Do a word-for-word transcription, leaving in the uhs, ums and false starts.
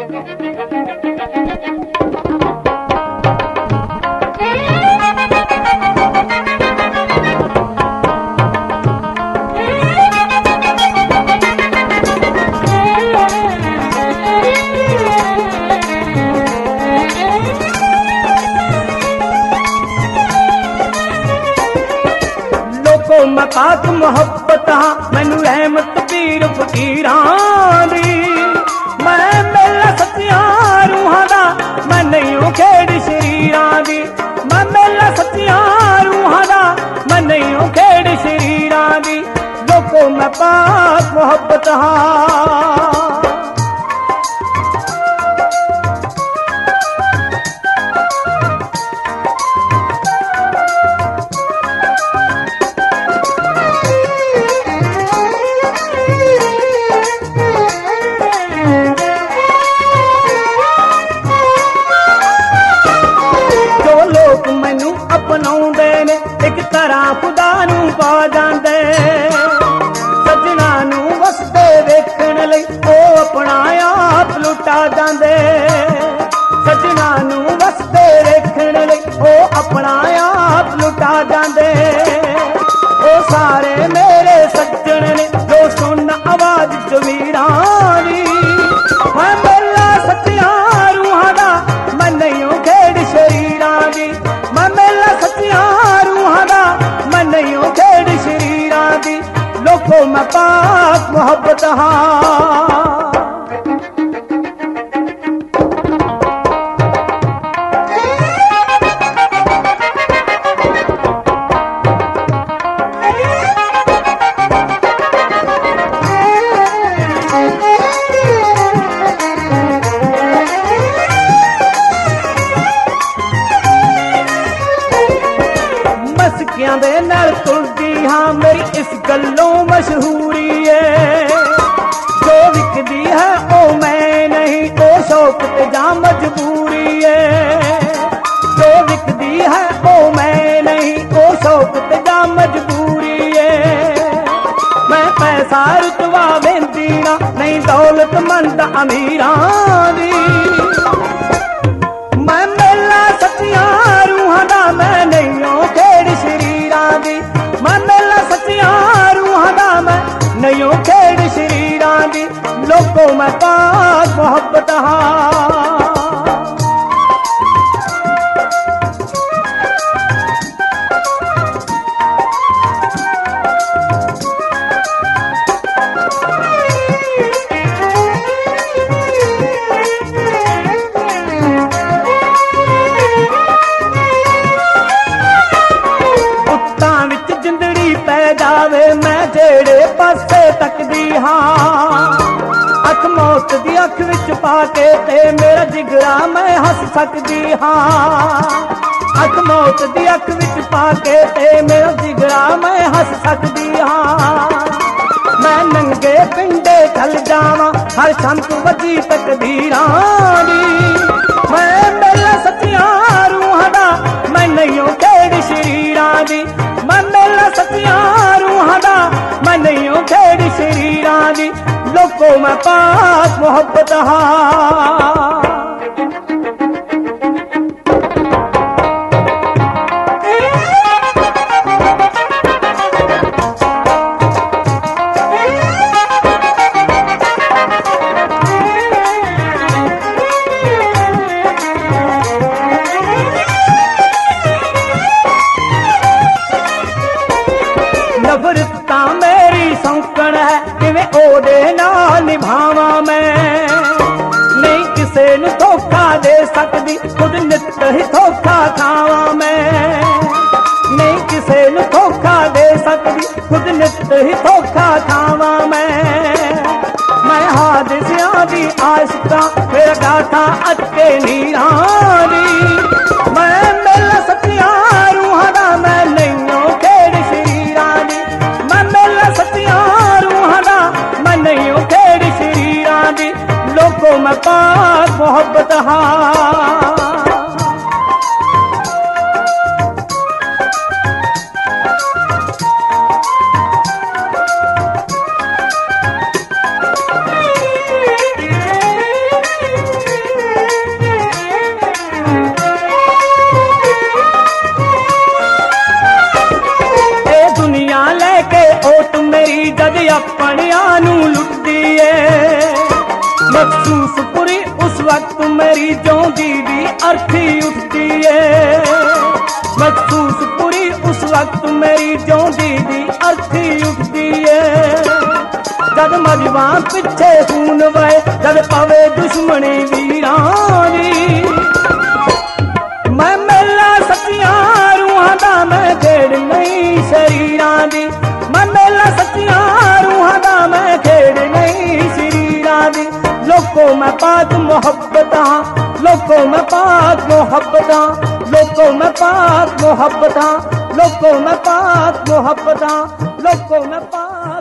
मैं पाक मुहब्बत हाँ मैनू रहमत पीर फकीरां दी। मैं मेला सच्चियां रूहां दा मैं नहीं खेड़ शरीरां दी। मैं मेला सच्चियां रूहां दा मैं नहीं खेड़ शरीरां दी। लोको मैं पाक मुहब्बत हाँ। अपनाउंदे ने एक तरह खुदा नू पा जांदे। सजना नू वसदे वेखण लई ओ अपना आप लुटा जांदे। सजना नू वसदे वेखण लई ओ अपना आप लुटा जांदे। ओ सारे मेरे सज्जन ने जो सुन आवाज जमीरां दी। मैं मेला सच्चियां रूहां दा मैं नहीं खेड़ शरीरां दी। मैं मेला सच्चियां रूहां दा मैं नहीं खेड़ शरीरां दी। लोको मैं पाक मुहब्बत हाँ। मस्कियां दे नाल तुलदी हाँ मेरी इस गल्लों मशहूरी है। जो विकदी है ओ मैं नहीं ओ शौक ते जा मजबूरी है। जो विकदी है ओ मैं नहीं ओ शौक ते जा मजबूरी है। मैं पैसा रुतवा वेंदी ना नहीं दौलतमंद अमीरां दी। मैं मेला सच्चियां रूहां दा मैं नहीं खेड़ शरीरां दी। मैं मेला सच्चियां रूहां दा मैं नहीं खेड़ शरीरां दी। लोको मैं पाक मुहब्बत हाँ। जावे मैं जेड़े पासे तकदी हाँ। अख मौत दी अख विच पाके ते मेरा जिगरा मैं हस सकदी हाँ। अख मौत दी अख विच पाके ते मेरा जिगरा मैं हस सकदी हाँ। मैं नंगे पिंडे चल जावा हर संत वजी तकदीरां दी। मैं मेला सच्चियां रूहां दा मैं नहीं खेड़ शरीरां दी। मैं मेला सच्चियां रूहां दा मैं नहीं खेड़ शरीरां दी। लोको मैं पाक मुहब्बत हाँ। नफरत मेरी सौंकण है किवें ओदे नाल निभावा मैं। नहीं किसे नू धोखा दे सकदी खुद नित ही धोखा खावा मैं। नहीं किसे नू धोखा दे सकदी खुद नित ही धोखा खावा मैं। मैं हादिसियां दी आशिकां मेरा गाथा अटके नीरां दी। मैं मेला सच्चियां रूहां दा मैं नहीं खेड़ शरीरां दी। मैं मेला सच्चियां रूहां दा मैं नहीं खेड़ शरीरां दी। लोको मैं पाक मुहब्बत हाँ। महसूस पूरी उस वक्त मेरी जिਉਂਦੀ ਦੀ अर्थी उठती है। महसूस पूरी उस वक्त मेरी जिਉਂਦੀ ਦੀ अर्थी उठती है। जद मजबा पिछे खून वहे जद पवे दुश्मनी वीरां दी। मैं मेला सच्चियां रूहां दा मैं खेड़ नहीं शरीरां दी। मैं मेला सच्चियां रूहां दा मैं खेड़ नहीं शरीरां दी। लोको मैं पाक मोहब्बतां लोको मैं पाक मोहब्बतां लोको मैं पाक मोहब्बतां लोको मैं पाक मोहब्बतां लोको मैं पाक